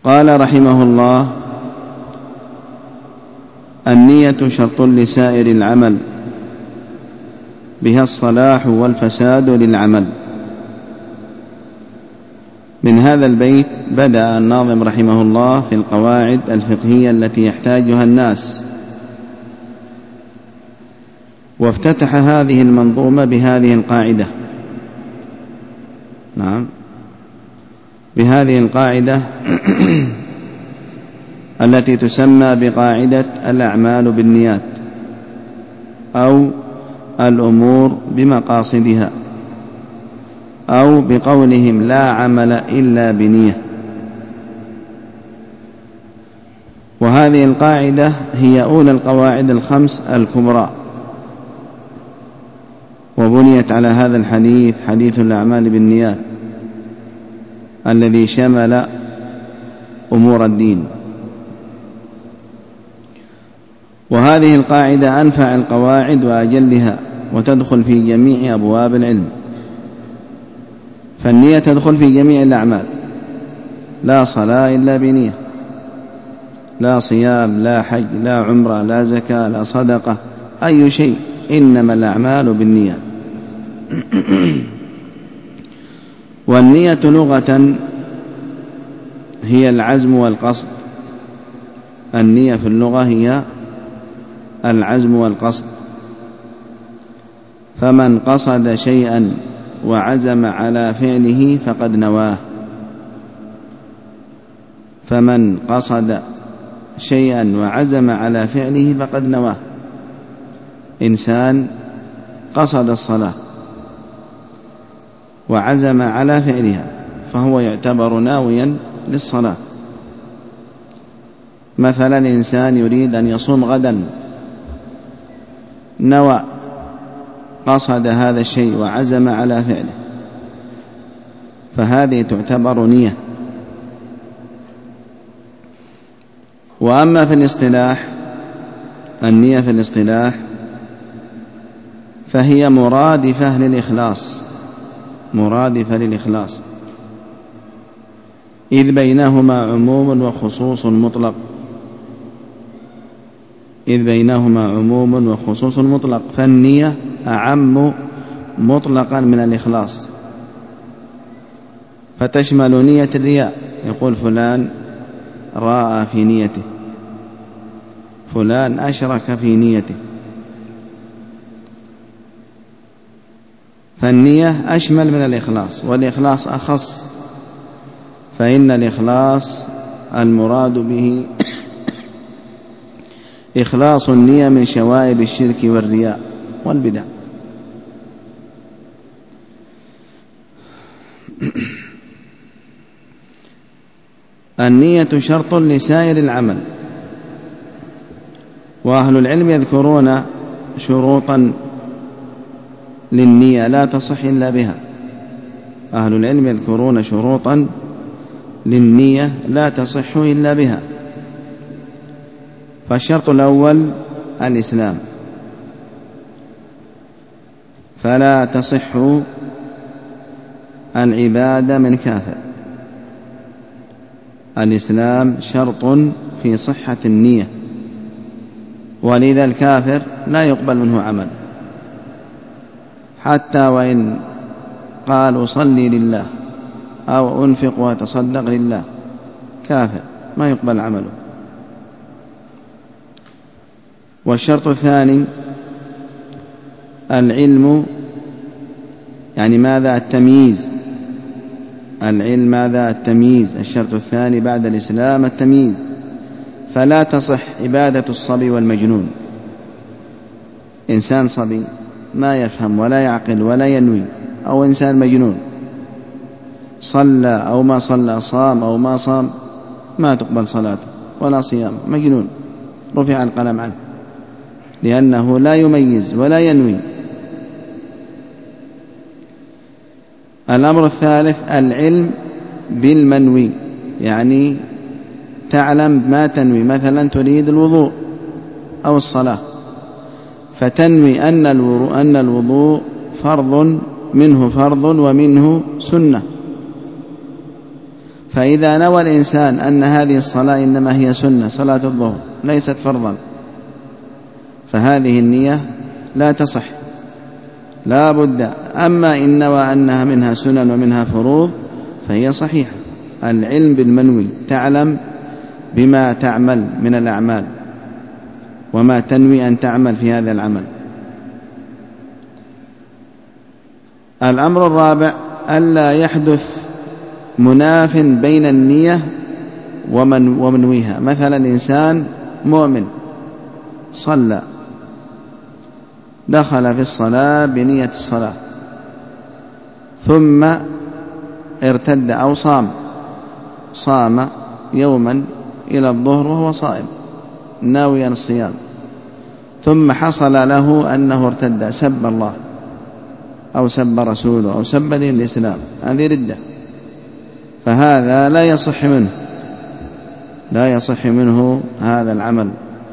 قال رحمه الله: النية شرط لسائر العمل، بها الصلاح والفساد للعمل. من هذا البيت بدأ الناظم رحمه الله في القواعد الفقهية التي يحتاجها الناس، وافتتح هذه المنظومة بهذه القاعدة. نعم، بهذه القاعدة التي تسمى بقاعدة الأعمال بالنيات، أو الأمور بمقاصدها، أو بقولهم لا عمل إلا بنية. وهذه القاعدة هي أولى القواعد الخمس الكبرى، وبنيت على هذا الحديث، حديث الأعمال بالنيات، الذي شمل أمور الدين. وهذه القاعدة أنفع القواعد وأجلها، وتدخل في جميع أبواب العلم. فالنية تدخل في جميع الأعمال، لا صلاة إلا بنية، لا صيام، لا حج، لا عمرة، لا زكاة، لا صدقة، أي شيء، إنما الأعمال بالنيات. والنية لغة هي العزم والقصد. النية في اللغة هي العزم والقصد. فمن قصد شيئا وعزم على فعله فقد نواه. فمن قصد شيئا وعزم على فعله فقد نواه. إنسان قصد الصلاة وعزم على فعلها فهو يعتبر ناويا للصلاة. مثلا إنسان يريد أن يصوم غدا، نوى، قصد هذا الشيء وعزم على فعله، فهذه تعتبر نية. وأما في الاصطلاح، النية في الاصطلاح فهي مرادفة للإخلاص، مرادفة للإخلاص، إذ بينهما عموم وخصوص مطلق، إذ بينهما عموم وخصوص مطلق. فالنية أعم مطلقا من الإخلاص، فتشمل نية الرياء، يقول فلان راء في نيته، فلان أشرك في نيته. فالنية أشمل من الإخلاص، والإخلاص أخص، فإن الإخلاص المراد به إخلاص النية من شوائب الشرك والرياء والبدع. النية شرط لسائر العمل. وأهل العلم يذكرون شروطا للنية لا تصح إلا بها. أهل العلم يذكرون شروطا للنية لا تصح إلا بها. فالشرط الأول الإسلام، فلا تصح العبادة من كافر. الإسلام شرط في صحة النية، ولذا الكافر لا يقبل منه عمل، حتى وإن قال أصلي لله أو أنفق وأتصدق لله، كافر ما يقبل عمله. والشرط الثاني العلم، يعني ماذا؟ التمييز. العلم ماذا؟ التمييز. الشرط الثاني بعد الإسلام التمييز. فلا تصح عبادة الصبي والمجنون. إنسان صبي ما يفهم ولا يعقل ولا ينوي، أو إنسان مجنون صلى أو ما صلى، صام أو ما صام، ما تقبل صلاته ولا صيام. مجنون رفع القلم عنه، لأنه لا يميز ولا ينوي. الأمر الثالث العلم بالمنوي، يعني تعلم ما تنوي. مثلا تريد الوضوء أو الصلاة، فتنوي أن الوضوء فرض، منه فرض ومنه سنة، فإذا نوى الإنسان أن هذه الصلاة إنما هي سنة، صلاة الظهر ليست فرضا، فهذه النية لا تصح، لا بد. أما إن نوى أنها منها سنن ومنها فروض فهي صحيحة. العلم بالمنوي، تعلم بما تعمل من الأعمال وما تنوي أن تعمل في هذا العمل. الأمر الرابع ألا يحدث مناف بين النية ومنويها. مثلا إنسان مؤمن صلى، دخل في الصلاة بنية الصلاة، ثم ارتد أو صام يوما إلى الظهر وهو صائم ناويا الصيام، ثم حصل له أنه ارتد، سب الله أو سب رسوله أو سب دين الإسلام، هذه ردة، فهذا لا يصح منه هذا العمل.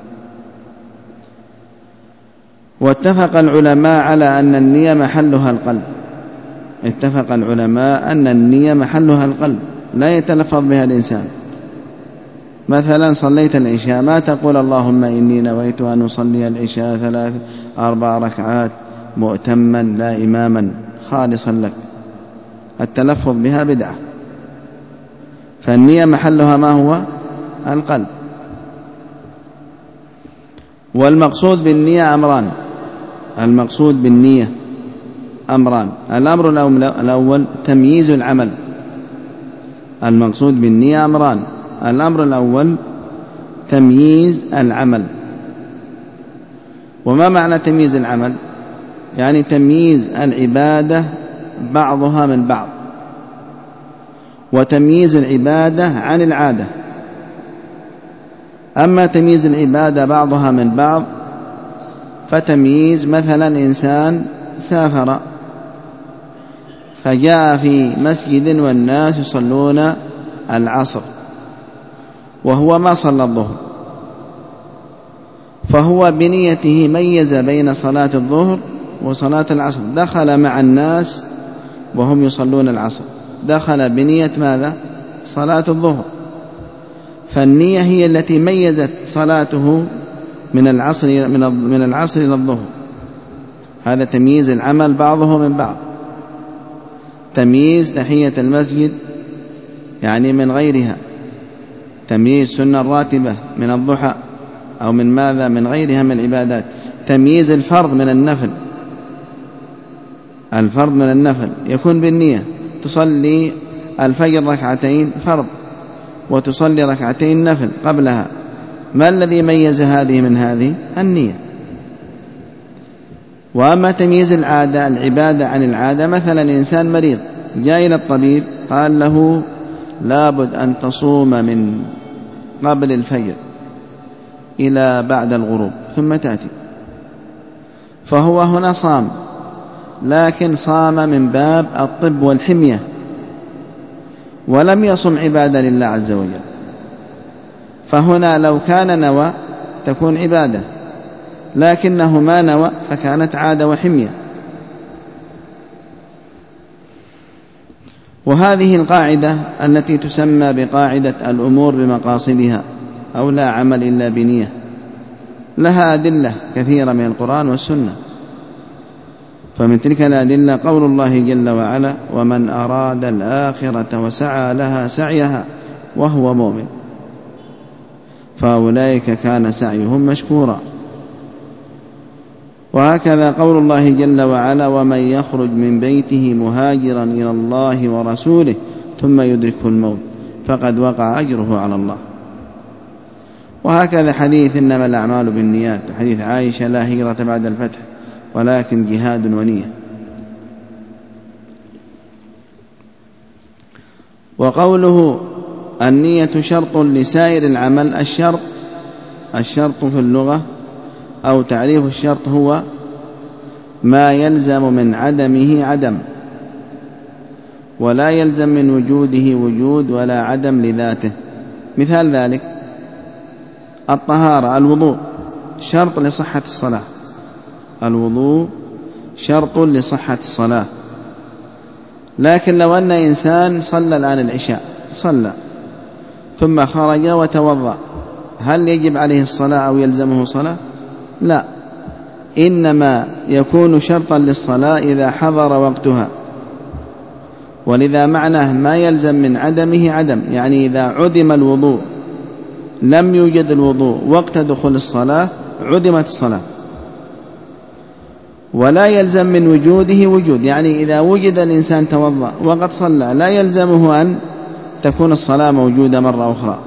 واتفق العلماء على أن النية محلها القلب، اتفق العلماء أن النية محلها القلب، لا يتلفظ بها الإنسان. مثلا صليت العشاء، ما تقول اللهم إني نويت أن أصلي العشاء 4 ركعات مؤتما لا إماما خالصا لك، التلفظ بها بدعة. فالنية محلها ما هو؟ القلب. والمقصود بالنية أمران، المقصود بالنية أمران. الأمر الأول تمييز العمل، المقصود بالنية أمران. الأمر الأول تمييز العمل. وما معنى تمييز العمل؟ يعني تمييز العبادة بعضها من بعض، وتمييز العبادة عن العادة. أما تمييز العبادة بعضها من بعض فتمييز مثلا إنسان سافر فجاء في مسجد والناس يصلون العصر وهو ما صلى الظهر، فهو بنيته ميز بين صلاة الظهر وصلاة العصر، دخل مع الناس وهم يصلون العصر، دخل بنية ماذا؟ صلاة الظهر. فالنية هي التي ميزت صلاته من العصر إلى الظهر. هذا تمييز العمل بعضه من بعض. تمييز تحية المسجد يعني من غيرها، تمييز سنة الراتبة من الضحى أو من ماذا؟ من غيرها من العبادات. تمييز الفرض من النفل، الفرض من النفل يكون بالنية، تصلي الفجر ركعتين فرض وتصلي ركعتين نفل قبلها. ما الذي ميز هذه من هذه؟ النية. وأما تمييز العادة، العبادة عن العادة، مثلا إنسان مريض جاء إلى الطبيب قال له لابد أن تصوم من قبل الفجر إلى بعد الغروب ثم تأتي، فهو هنا صام، لكن صام من باب الطب والحمية ولم يصم عبادة لله عز وجل. فهنا لو كان نوى تكون عبادة، لكنه ما نوى فكانت عادة وحمية. وهذه القاعدة التي تسمى بقاعدة الأمور بمقاصدها أو لا عمل إلا بنية، لها أدلة كثيرة من القرآن والسنة. فمن تلك الأدلة قول الله جل وعلا ومن أراد الآخرة وسعى لها سعيها وهو مؤمن فأولئك كان سعيهم مشكورا. وهكذا قول الله جل وعلا ومن يخرج من بيته مهاجرا إلى الله ورسوله ثم يدركه الموت فقد وقع أجره على الله. وهكذا حديث إنما الأعمال بالنيات، حديث عائشة لا هجرة بعد الفتح ولكن جهاد ونية. وقوله النية شرط لسائر العمل، الشرط في اللغة أو تعريف الشرط هو ما يلزم من عدمه عدم ولا يلزم من وجوده وجود ولا عدم لذاته. مثال ذلك الطهارة، الوضوء شرط لصحة الصلاة، الوضوء شرط لصحة الصلاة. لكن لو أن إنسان صلى الآن العشاء صلى ثم خرج وتوضأ، هل يجب عليه الصلاة أو يلزمه صلاة؟ لا، إنما يكون شرطا للصلاة إذا حضر وقتها، ولذا معناه ما يلزم من عدمه عدم، يعني إذا عدم الوضوء لم يوجد الوضوء وقت دخول الصلاة عدمت الصلاة. ولا يلزم من وجوده وجود، يعني إذا وجد الإنسان توضأ وقد صلى لا يلزمه أن تكون الصلاة موجودة مرة أخرى.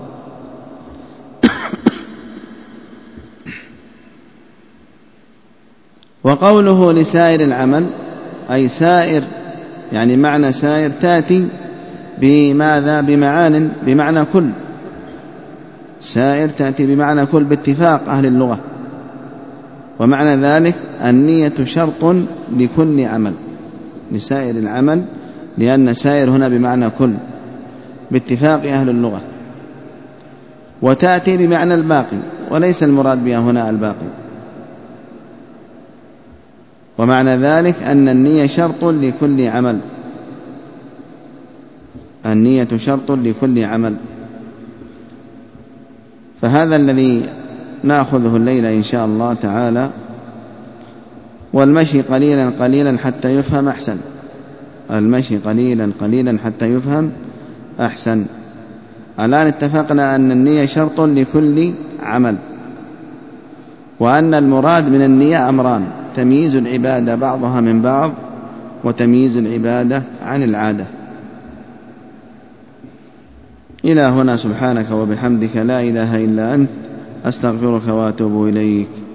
وقوله لسائر العمل أي سائر، يعني معنى سائر تأتي بماذا؟ بمعان، بمعنى كل. سائر تأتي بمعنى كل باتفاق أهل اللغة، ومعنى ذلك النية شرط لكل عمل، لسائر العمل، لأن سائر هنا بمعنى كل باتفاق أهل اللغة. وتأتي بمعنى الباقي، وليس المراد بها هنا الباقي. ومعنى ذلك أن النية شرط لكل عمل، النية شرط لكل عمل. فهذا الذي نأخذه الليلة إن شاء الله تعالى. والمشي قليلا قليلا حتى يفهم أحسن، المشي قليلا قليلا حتى يفهم أحسن. الآن اتفقنا أن النية شرط لكل عمل، وأن المراد من النية أمران: تمييز العبادة بعضها من بعض، وتمييز العبادة عن العادة. إلى هنا، سبحانك وبحمدك لا إله إلا أنت، أستغفرك وأتوب إليك.